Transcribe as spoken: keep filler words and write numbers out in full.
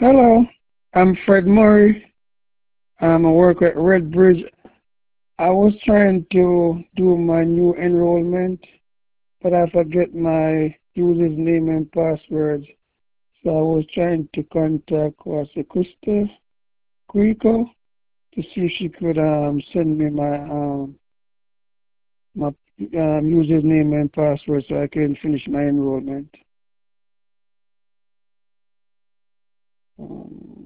Hello, I'm Fred Murray. I'm a worker at Red Bridge. I was trying to do my new enrollment, but I forget my user's name and password. So I was trying to contact what's it, Krista Quico to see if she could um, send me my um, my um, user's name and password so I can finish my enrollment. Um,